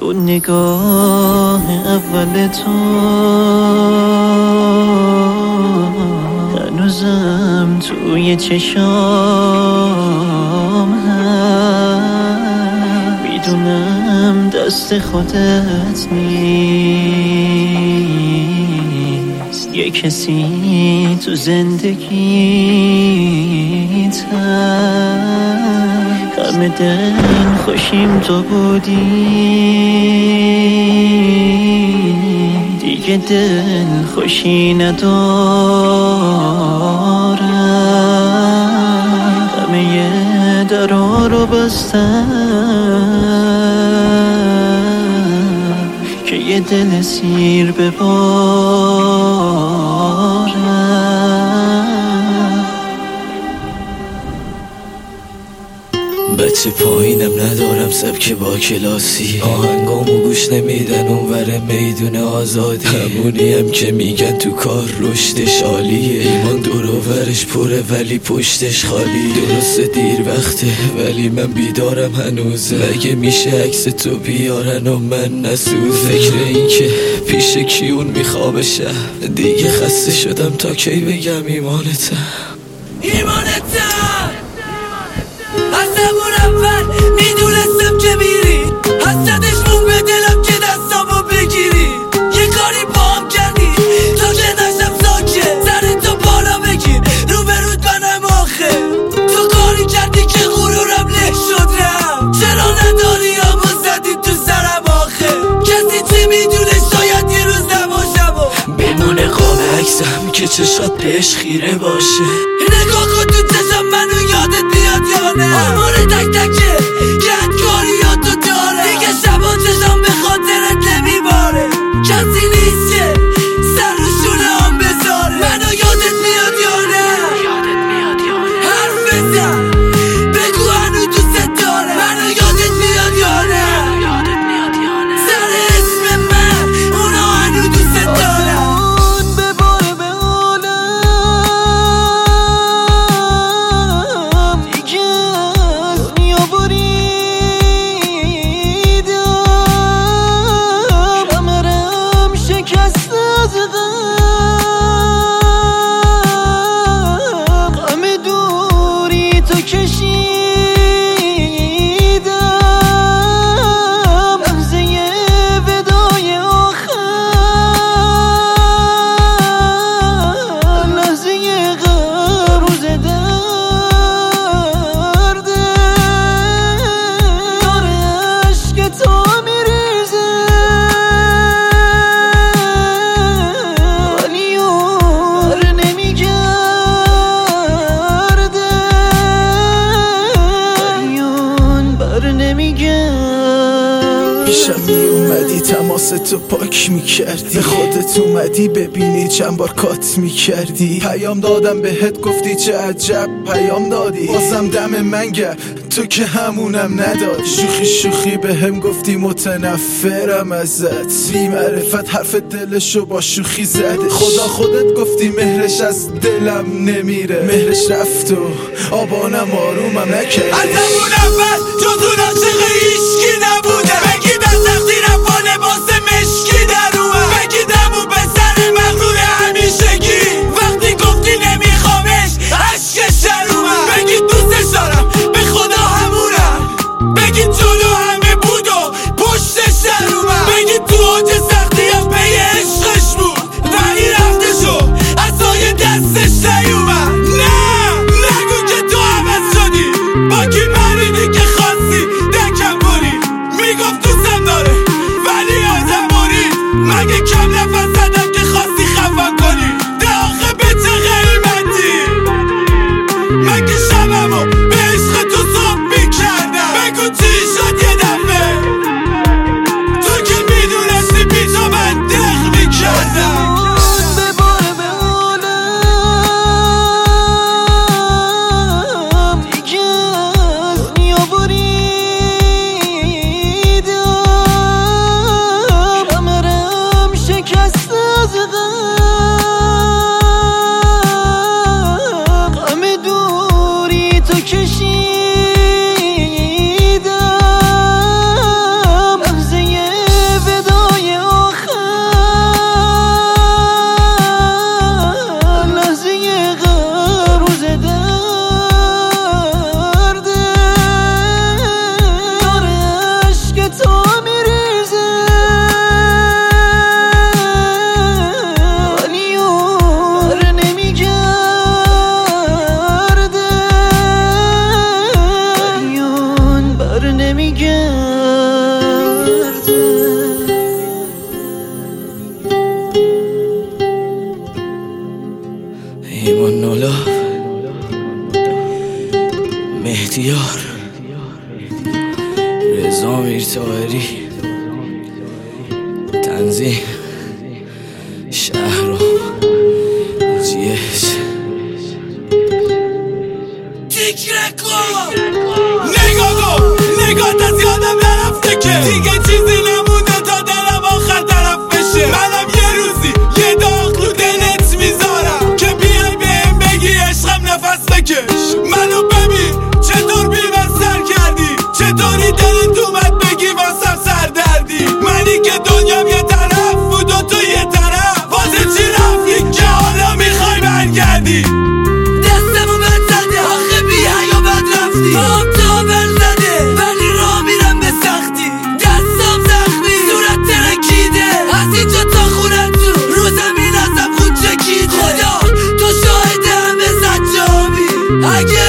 تو نگاه اول تو هنوزم توی چشام هست. میدونم دست خودت نیست، یه کسی تو زندگیت هست. همه دل خوشیم تو بودی، دیگه دل خوشی ندارم. همه درا رو بستم که یه دل سیر ببارم. بچه پایینم ندارم سبک با کلاسی، آهنگامو گوش نمیدن اونور میدون آزادی. همونیم که میگن تو کار رشدش عالیه، ایمان دوروورش پره ولی پشتش خالی. درسته دیر وقته ولی من بیدارم هنوز، مگه میشه عکس تو بیارن و من نسوز. فکر این که پیش کیون میخوابشم، دیگه خسته شدم تا کی بگم ایمانتم ایمانتم. از همون اول میدونستم که میری، حسرتشون به دلم که دستامو بگیری. یه کاری با هم کردی تا که نشم ساکت، سرتو بالا بگیر رو به رود منم آخه. تو کاری کردی که غرورم له شد رم، چرا نداری آمو زدی تو سرم آخه. کسی چه میدونه شاید یه روز نباشم و بمونه قاب عکسم که چشات بهش خیره باشه. نگاه کن تو چشم منو یادت میاد یا نه؟ آمار تک تکه گهدکاریاتو داره، دیگه شبا چشم به خاطرت نمیباره. کسی نیست که سر رو شونه هم بذاره. منو یادت میاد یا نه؟ حرف بزن بگو هنو دوست داره. منو یادت میاد یا نه؟ سر اسم من اونا هنو دوست داره. پیشم می اومدی تماس تو پاک می کردی، به خودت اومدی ببینی چند بار کات می کردی. پیام دادم بهت گفتی چه عجب پیام دادی، بازم دم من گرد تو که همونم نداد. شوخی شوخی بهم گفتی متنفرم ازت، بی معرفت حرف دلشو با شوخی زده. خدا خودت گفتی مهرش از دلم نمیره، مهرش رفت و آبانم آرومم نکرد. از همون اول جز اون عاشق هیچکی نبوده، بگی دست تقدیرم با لباس مشکی در اومد، بگی دمو به سر مغرور همیشگی. وقتی گفتی نمیخوامش عشقش در اومد، بگی دوستش دارم به خدا همونم، بگی جلو همه بود و پشتش در اومد، بگی تو اوج سختیم به عشقش بود ولی رفتشو عصای دستش نیومد. نه نگو که تو عوض شدی، با کی مریدی که خواستی دکم بری. میگفت دوستم داره ولی آدم برید، مگه کم نفس زدم که خواستی خفا کنی. ده آخه به چه قیمتی من که شبمو به عشق تو صبح میکردم. بگو چی شد یه دفعه تو که میدونستی بیجا من دق میکردم. کشیدم لحظه مهدیار، رضا میرطاهری، تنظیم شهرام جیش. نگاه از یادم نرفته که دیگه چیزی نمونده تا دلم آخر طرف بشه. منم یه روزی یه داغ رو دلت میذارم که بیای بهم بگی عشقم نفس بکش. منو ببین چطور بی‌بستر کردی، چطوری دلت اومد بگی واسم سردردی. منی که دنیام یه طرف بود و تو یه طرف، واسه چی رفتی که حالا میخوای برگردی؟ دستمو بد زده آخه بی حیا بد رفتی. تا بل زده ولی راه میرم به سختی. دستم زخمی صورت ترکیده، از اینجا تا خونت رو زمین ازم خود چکیده. خدا تو شاهد همه زجامی، اگه